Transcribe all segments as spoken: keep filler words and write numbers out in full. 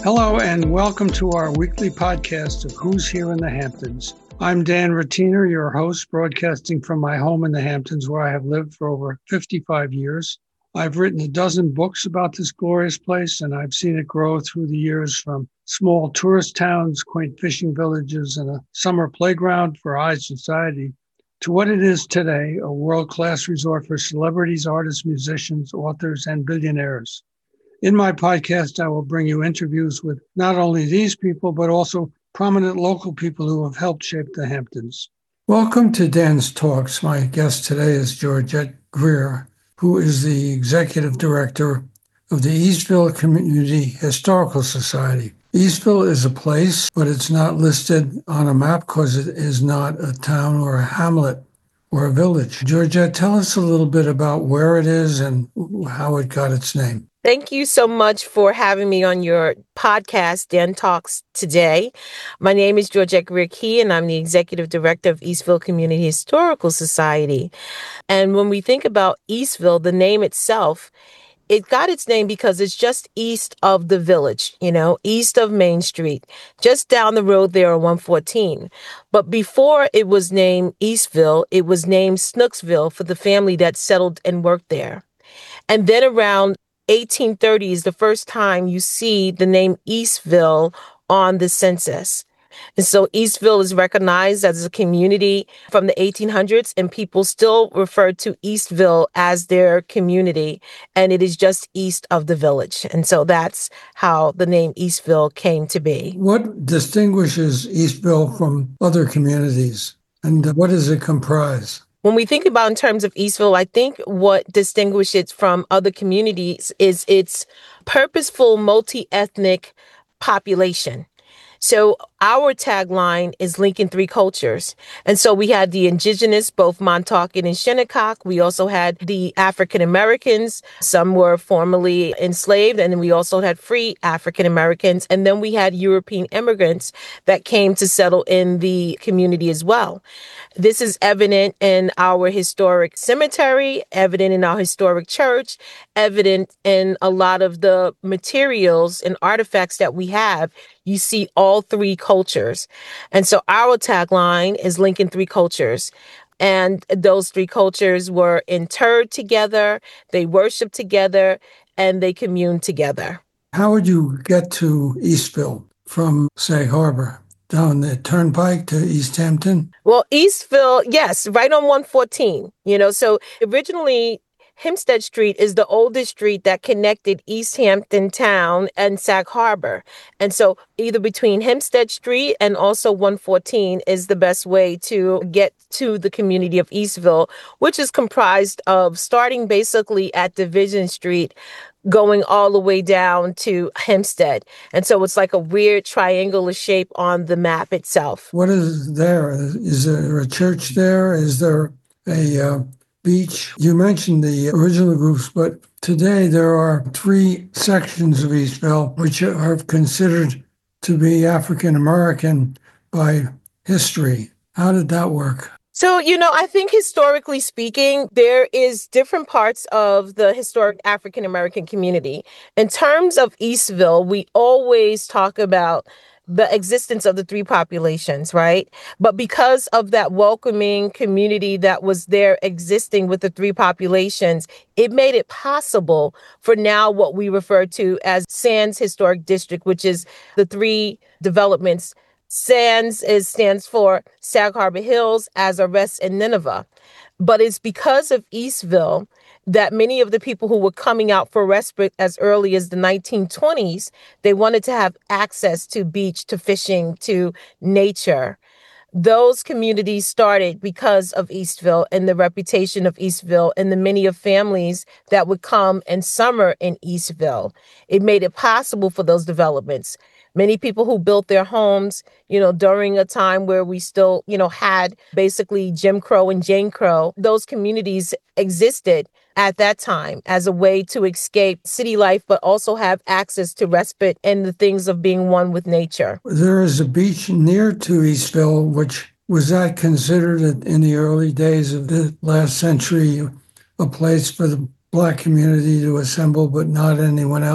Hello and welcome to our weekly podcast of Who's Here in the Hamptons. I'm Dan Rattiner, your host, broadcasting from my home in the Hamptons, where I have lived for over fifty-five years. I've written a dozen books about this glorious place, and I've seen it grow through the years from small tourist towns, quaint fishing villages, and a summer playground for high society to what it is today, a world-class resort for celebrities, artists, musicians, authors, and billionaires. In my podcast, I will bring you interviews with not only these people, but also prominent local people who have helped shape the Hamptons. Welcome to Dan's Talks. My guest today is Georgette Greer, who is the Executive Director of the Eastville Community Historical Society. Eastville is a place, but it's not listed on a map because it is not a town or a hamlet or a village. Georgette, tell us a little bit about where it is and how it got its name. Thank you so much for having me on your podcast, Dan Talks, today. My name is Georgette Greer Key, and I'm the Executive Director of Eastville Community Historical Society. And when we think about Eastville, the name itself, it got its name because it's just east of the village, you know, east of Main Street, just down the road there on one fourteen. But before it was named Eastville, it was named Snooksville for the family that settled and worked there. And then around eighteen thirty is the first time you see the name Eastville on the census. And so Eastville is recognized as a community from the eighteen hundreds, and people still refer to Eastville as their community, and it is just east of the village. And so that's how the name Eastville came to be. What distinguishes Eastville from other communities, and what does it comprise? When we think about in terms of Eastville, I think what distinguishes it from other communities is its purposeful multi-ethnic population. So our tagline is linking three cultures. And so we had the indigenous, both Montauk and Shinnecock. We also had the African Americans. Some were formerly enslaved. And then we also had free African Americans. And then we had European immigrants that came to settle in the community as well. This is evident in our historic cemetery, evident in our historic church, evident in a lot of the materials and artifacts that we have. You see all three cultures. And so our tagline is linking three cultures. And those three cultures were interred together, they worshiped together, and they communed together. How would you get to Eastville from Sag Harbor? Down the turnpike to East Hampton? Well, Eastville, yes, right on one fourteen. You know, so originally Hempstead Street is the oldest street that connected East Hampton town and Sag Harbor. And so either between Hempstead Street and also one fourteen is the best way to get to the community of Eastville, which is comprised of starting basically at Division Street, going all the way down to Hempstead. And so it's like a weird triangular shape on the map itself. What is there? Is there a church there? Is there a uh, beach? You mentioned the original groups, but today there are three sections of Eastville which are considered to be African American by history. How did that work? So, you know, I think historically speaking, there is different parts of the historic African-American community. In terms of Eastville, we always talk about the existence of the three populations, right? But because of that welcoming community that was there existing with the three populations, it made it possible for now what we refer to as Sands Historic District, which is the three developments. Sands is stands for Sag Harbor Hills, Azarest, and Nineveh. But it's because of Eastville that many of the people who were coming out for respite as early as the nineteen twenties, they wanted to have access to beach, to fishing, to nature. Those communities started because of Eastville and the reputation of Eastville and the many of families that would come and summer in Eastville. It made it possible for those developments. Many people who built their homes, you know, during a time where we still, you know, had basically Jim Crow and Jane Crow, those communities existed at that time as a way to escape city life, but also have access to respite and the things of being one with nature. There is a beach near to Eastville, which was that considered in the early days of the last century a place for the Black community to assemble, but not anyone else?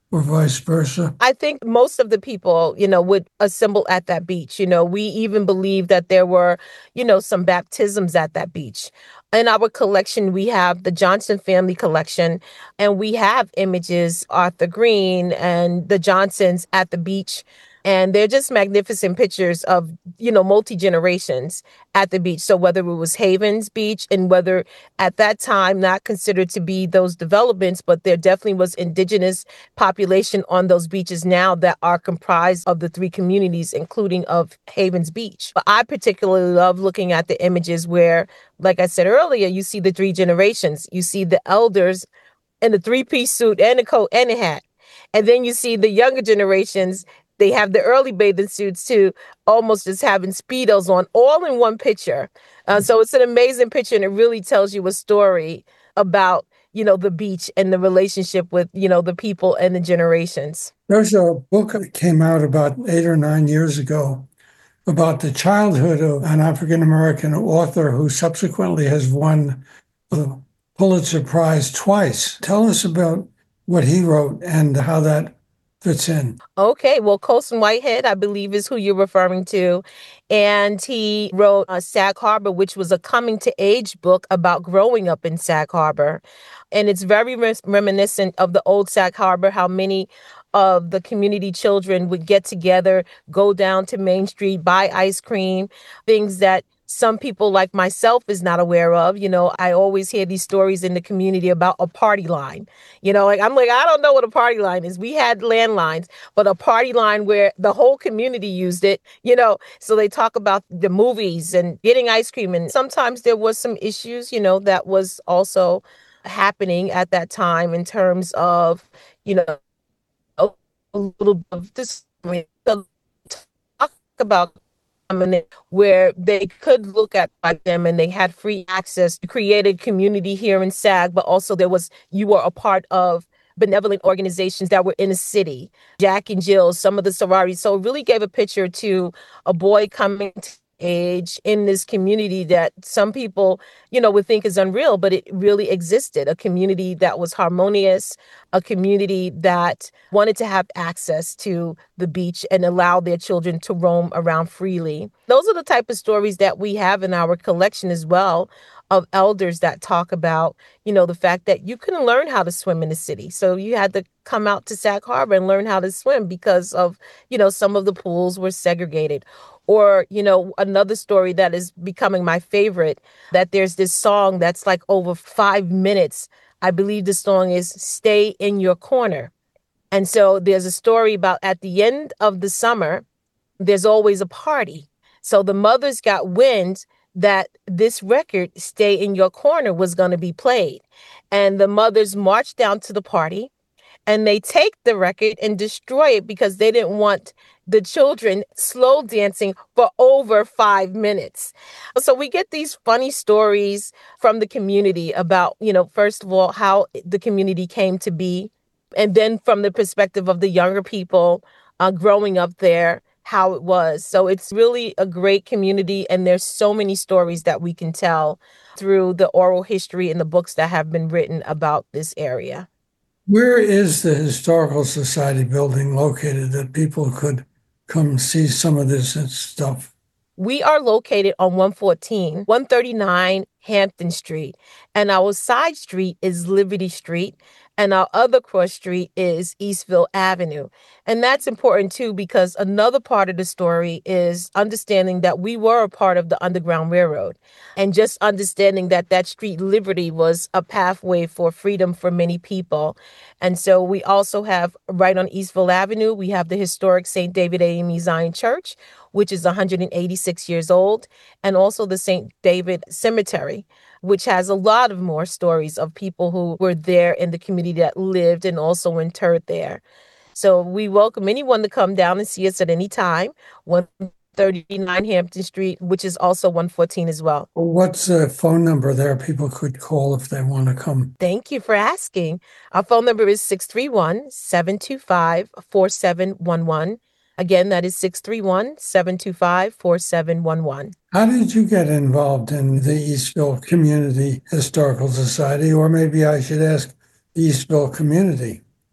or vice versa? I think most of the people, you know, would assemble at that beach. You know, we even believe that there were, you know, some baptisms at that beach. In our collection, we have the Johnson family collection, and we have images, Arthur Green and the Johnsons at the beach. And they're just magnificent pictures of, you know, multi generations at the beach. So whether it was Havens Beach, and whether at that time not considered to be those developments, but there definitely was indigenous population on those beaches now that are comprised of the three communities, including of Havens Beach. But I particularly love looking at the images where, like I said earlier, you see the three generations. You see the elders in the three-piece suit and a coat and a hat. And then you see the younger generations. They have the early bathing suits too, almost just having Speedos on, all in one picture. Uh, so it's an amazing picture, and it really tells you a story about, you know, the beach and the relationship with, you know, the people and the generations. There's a book that came out about eight or nine years ago about the childhood of an African-American author who subsequently has won the Pulitzer Prize twice. Tell us about what he wrote and how that fits in. Okay, well, Colson Whitehead, I believe, is who you're referring to. And he wrote uh, Sag Harbor, which was a coming to age book about growing up in Sag Harbor. And it's very res- reminiscent of the old Sag Harbor, how many of the community children would get together, go down to Main Street, buy ice cream, things that some people like myself is not aware of. You know, I always hear these stories in the community about a party line. You know, like I'm like, I don't know what a party line is. We had landlines, but a party line where the whole community used it, you know. So they talk about the movies and getting ice cream. And sometimes there was some issues, you know, that was also happening at that time in terms of, you know, a, a little bit of this. I mean, talk about where they could look at like them, and they had free access to create a community here in Sag, but also there was, you were a part of benevolent organizations that were in the city, Jack and Jill, some of the sororities. So it really gave a picture to a boy coming to age in this community that some people, you know, would think is unreal, but it really existed. A community that was harmonious, a community that wanted to have access to the beach and allow their children to roam around freely. Those are the type of stories that we have in our collection as well, of elders that talk about, you know, the fact that you couldn't learn how to swim in the city. So you had to come out to Sag Harbor and learn how to swim because of, you know, some of the pools were segregated. Or, you know, another story that is becoming my favorite, that there's this song that's like over five minutes. I believe the song is Stay in Your Corner. And so there's a story about at the end of the summer, there's always a party. So the mothers got wind that this record, Stay in Your Corner, was going to be played. And the mothers marched down to the party, and they take the record and destroy it because they didn't want the children slow dancing for over five minutes. So we get these funny stories from the community about, you know, first of all, how the community came to be. And then from the perspective of the younger people uh, growing up there, how it was. So it's really a great community. And there's so many stories that we can tell through the oral history and the books that have been written about this area. Where is the Historical Society building located that people could come see some of this stuff? We are located on one fourteen, one thirty-nine Hampton Street, and our side street is Liberty Street, and our other cross street is Eastville Avenue. And that's important too, because another part of the story is understanding that we were a part of the Underground Railroad, and just understanding that that street Liberty was a pathway for freedom for many people. And so we also have, right on Eastville Avenue, we have the historic Saint David A M E Zion Church, which is one hundred eighty-six years old, and also the Saint David Cemetery, which has a lot of more stories of people who were there in the community that lived and also interred there. So we welcome anyone to come down and see us at any time. one thirty-nine Hampton Street, which is also one fourteen as well. What's the phone number there people could call if they want to come? Thank you for asking. Our phone number is six three one, seven two five, four seven one one. Again, that is six three one, seven two five, four seven one one. How did you get involved in the Eastville Community Historical Society? Or maybe I should ask the Eastville community.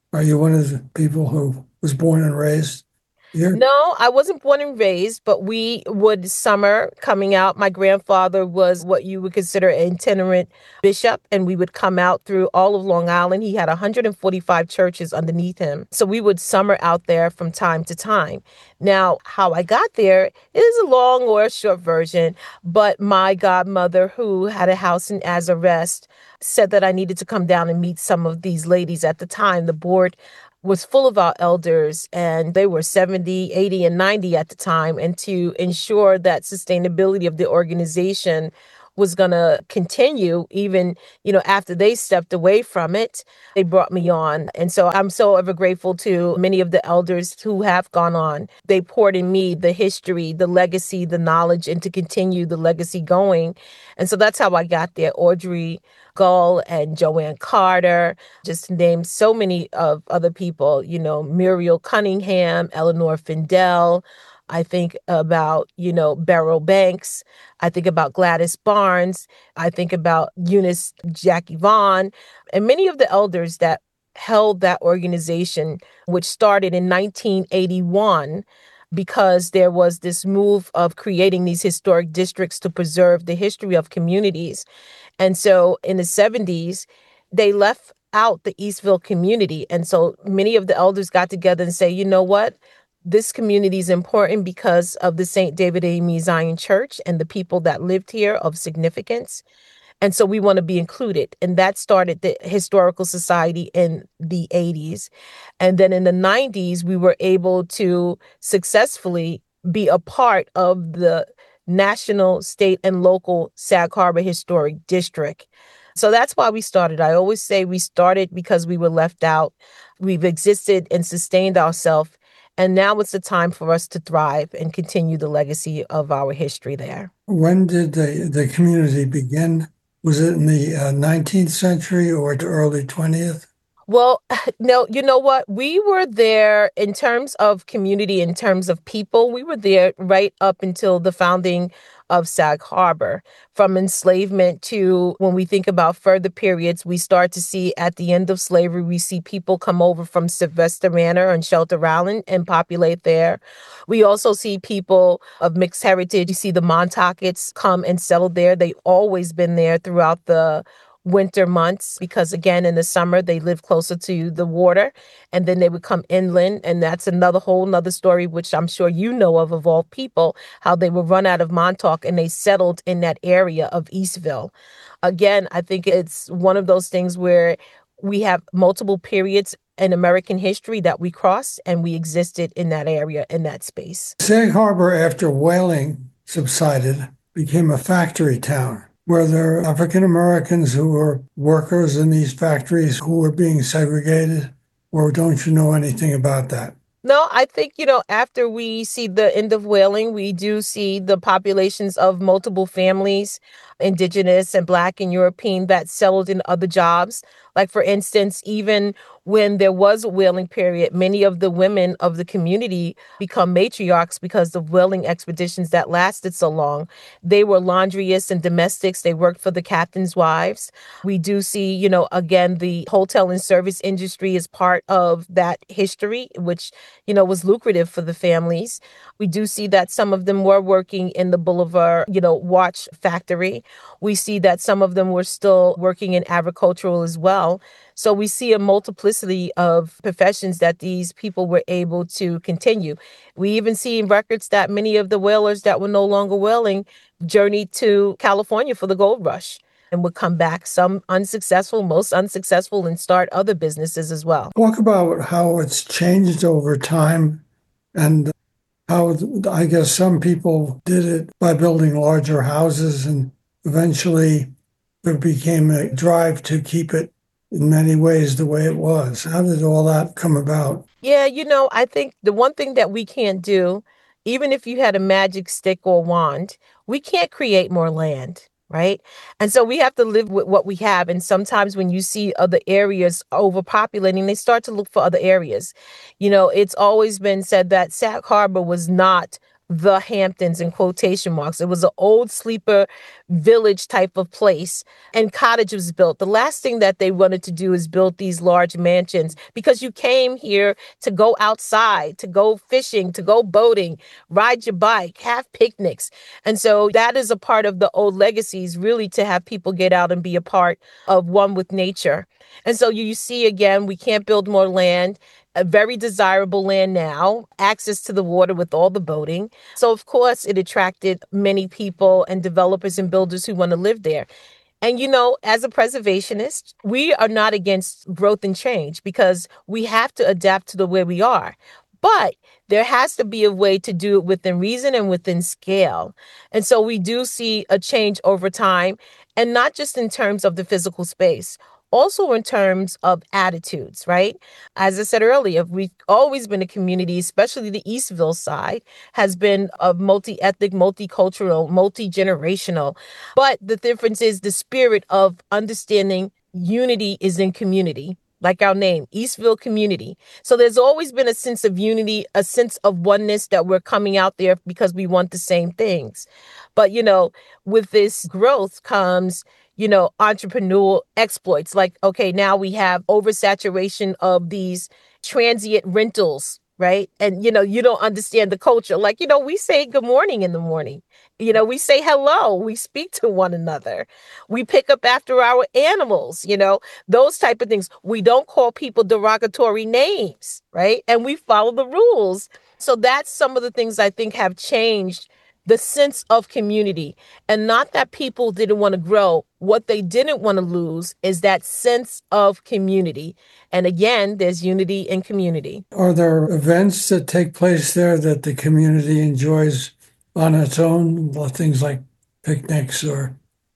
Are you one of the people who was born and raised here? No, I wasn't born and raised, but we would summer coming out. My grandfather was what you would consider an itinerant bishop, and we would come out through all of Long Island. He had one hundred forty-five churches underneath him. So we would summer out there from time to time. Now, how I got there is a long or a short version, but my godmother, who had a house in Azarest, said that I needed to come down and meet some of these ladies. At the time, the board was full of our elders, and they were seventy, eighty, and ninety at the time. And to ensure that sustainability of the organization was going to continue even, you know, after they stepped away from it, they brought me on. And so I'm so ever grateful to many of the elders who have gone on. They poured in me the history, the legacy, the knowledge, and to continue the legacy going. And so that's how I got there. Audrey Gull and Joanne Carter, just to name so many of other people, you know, Muriel Cunningham, Eleanor Findell. I think about, you know, Beryl Banks. I think about Gladys Barnes. I think about Eunice Jackie Vaughn, and many of the elders that held that organization, which started in nineteen eighty-one, because there was this move of creating these historic districts to preserve the history of communities. And so in the seventies, they left out the Eastville community. And so many of the elders got together and say, you know what? This community is important because of the Saint David A. Me Zion Church and the people that lived here of significance. And so we want to be included. And that started the Historical Society in the eighties. And then in the nineties, we were able to successfully be a part of the national, state, and local Sag Harbor Historic District. So that's why we started. I always say we started because we were left out. We've existed and sustained ourselves. And now it's the time for us to thrive and continue the legacy of our history there. When did the, the community begin? Was it in the uh, nineteenth century or the early twentieth? Well, no, you know what? We were there in terms of community, in terms of people. We were there right up until the founding of Sag Harbor. From enslavement to when we think about further periods, we start to see at the end of slavery, we see people come over from Sylvester Manor and Shelter Island and populate there. We also see people of mixed heritage. You see the Montaukets come and settle there. They've always been there throughout the winter months because, again, in the summer, they live closer to the water, and then they would come inland. And that's another whole nother story, which I'm sure you know of, of all people, how they were run out of Montauk and they settled in that area of Eastville. Again, I think it's one of those things where we have multiple periods in American history that we crossed, and we existed in that area, in that space. Sag Harbor, after whaling subsided, became a factory town. Were there African Americans who were workers in these factories who were being segregated, or don't you know anything about that? No, I think, you know, after we see the end of whaling, we do see the populations of multiple families, Indigenous and Black and European, that settled in other jobs. Like, for instance, even when there was a whaling period, many of the women of the community become matriarchs because of whaling expeditions that lasted so long. They were laundress and domestics. They worked for the captain's wives. We do see, you know, again, the hotel and service industry is part of that history, which, you know, was lucrative for the families. We do see that some of them were working in the Boulevard, you know, watch factory. We see that some of them were still working in agricultural as well. So we see a multiplicity of professions that these people were able to continue. We even see in records that many of the whalers that were no longer whaling journeyed to California for the gold rush and would come back, some unsuccessful, most unsuccessful, and start other businesses as well. Talk about how it's changed over time and how, I guess, some people did it by building larger houses, and eventually there became a drive to keep it in many ways the way it was. How did all that come about? Yeah, you know, I think the one thing that we can't do, even if you had a magic stick or wand, we can't create more land, right? And so we have to live with what we have. And sometimes when you see other areas overpopulating, they start to look for other areas. You know, it's always been said that Sag Harbor was not the Hamptons in quotation marks. It was an old sleeper village type of place, and cottage was built. The last thing that they wanted to do is build these large mansions because you came here to go outside, to go fishing, to go boating, ride your bike, have picnics. And so that is a part of the old legacies, really, to have people get out and be a part of one with nature. And so you, you see, again, we can't build more land. A very desirable land now, access to the water with all the boating. So, of course, it attracted many people and developers and builders who want to live there. And, you know, as a preservationist, we are not against growth and change because we have to adapt to the way we are. But there has to be a way to do it within reason and within scale. And so we do see a change over time, and not just in terms of the physical space, also in terms of attitudes, right? As I said earlier, we've always been a community, especially the Eastville side, has been a multi-ethnic, multicultural, multi-generational. But the difference is the spirit of understanding unity is in community. Like our name, Eastville Community. So there's always been a sense of unity, a sense of oneness that we're coming out there because we want the same things. But, you know, with this growth comes, you know, entrepreneurial exploits. Like, okay, now we have oversaturation of these transient rentals, right? And, you know, you don't understand the culture. Like, you know, we say good morning in the morning. You know, we say hello. We speak to one another. We pick up after our animals, you know, those type of things. We don't call people derogatory names, right? And we follow the rules. So that's some of the things I think have changed the sense of community. And not that people didn't want to grow. What they didn't want to lose is that sense of community. And again, there's unity in community. Are there events that take place there that the community enjoys on its own, things like picnics or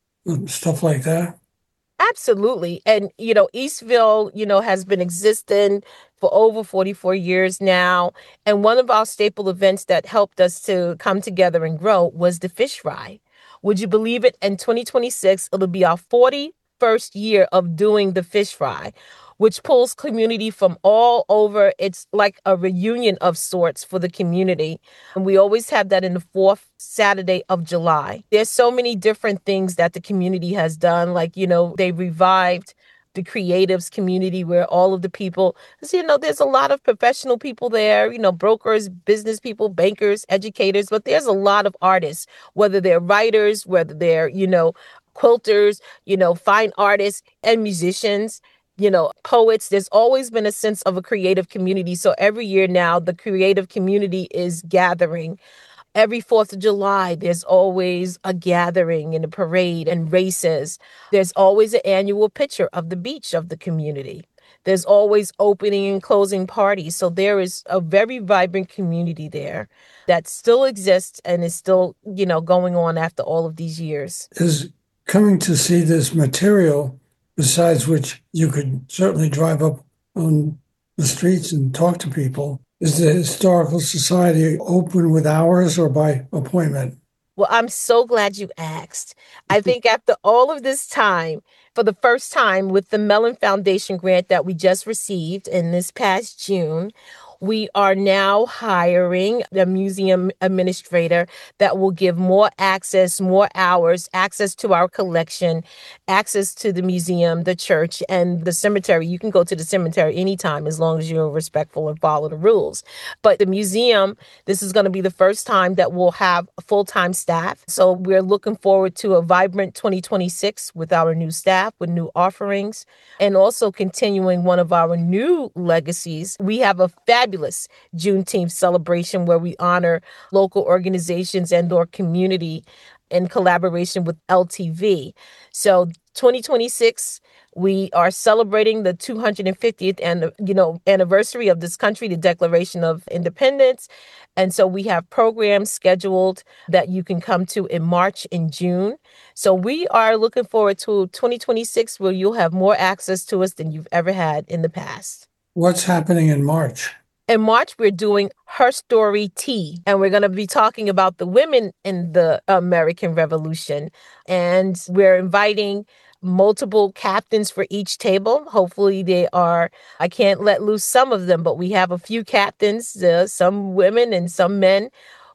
stuff like that? Absolutely. And, you know, Eastville, you know, has been existing for over forty-four years now. And one of our staple events that helped us to come together and grow was the fish fry. Would you believe it? In twenty twenty-six, it'll be our forty-first year of doing the fish fry, which pulls community from all over. It's like a reunion of sorts for the community. And we always have that in the fourth Saturday of July. There's so many different things that the community has done. Like, you know, they revived the creatives community where all of the people, you know, there's a lot of professional people there, you know, brokers, business people, bankers, educators, but there's a lot of artists, whether they're writers, whether they're, you know, quilters, you know, fine artists and musicians, you know, poets. There's always been a sense of a creative community. So every year now, the creative community is gathering. Every fourth of July, there's always a gathering and a parade and races. There's always an annual picture of the beach of the community. There's always opening and closing parties. So there is a very vibrant community there that still exists and is still, you know, going on after all of these years. Is coming to see this material, besides which you could certainly drive up on the streets and talk to people, is the Historical Society open with hours or by appointment? Well, I'm so glad you asked. I think after all of this time, for the first time with the Mellon Foundation grant that we just received in this past June, we are now hiring a museum administrator that will give more access, more hours, access to our collection, access to the museum, the church, and the cemetery. You can go to the cemetery anytime as long as you're respectful and follow the rules. But the museum, this is going to be the first time that we'll have a full-time staff. So we're looking forward to a vibrant twenty twenty-six with our new staff, with new offerings, and also continuing one of our new legacies. We have a fabulous Juneteenth celebration where we honor local organizations and or community in collaboration with L T V. So twenty twenty-six, we are celebrating the two hundred fiftieth and you know anniversary of this country, the Declaration of Independence. And so we have programs scheduled that you can come to in March and June. So we are looking forward to twenty twenty-six, where you'll have more access to us than you've ever had in the past. What's happening in March? In March, we're doing Her Story Tea, and we're going to be talking about the women in the American Revolution. And we're inviting multiple captains for each table. Hopefully they are, I can't let loose some of them, but we have a few captains, uh, some women and some men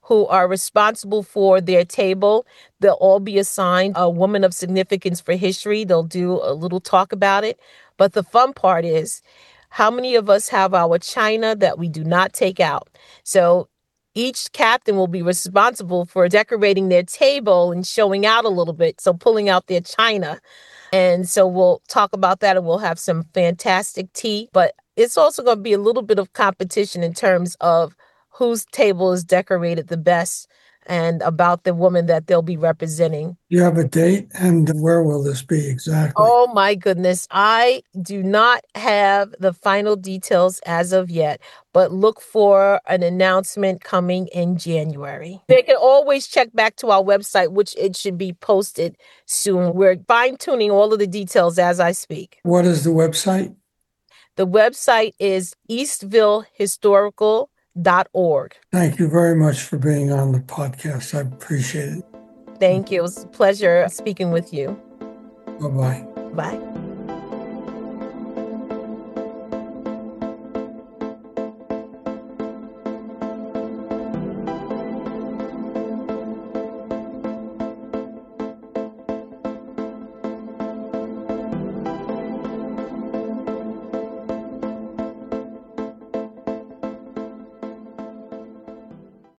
who are responsible for their table. They'll all be assigned a woman of significance for history. They'll do a little talk about it. But the fun part is, how many of us have our china that we do not take out? So each captain will be responsible for decorating their table and showing out a little bit. So pulling out their china. And so we'll talk about that, and we'll have some fantastic tea. But it's also going to be a little bit of competition in terms of whose table is decorated the best and about the woman that they'll be representing. You have a date, and where will this be exactly? Oh, my goodness. I do not have the final details as of yet, but look for an announcement coming in January. They can always check back to our website, which it should be posted soon. We're fine-tuning all of the details as I speak. What is the website? The website is eastville historical dot org. Thank you very much for being on the podcast. I appreciate it. Thank you. It was a pleasure speaking with you. Bye-bye. Bye.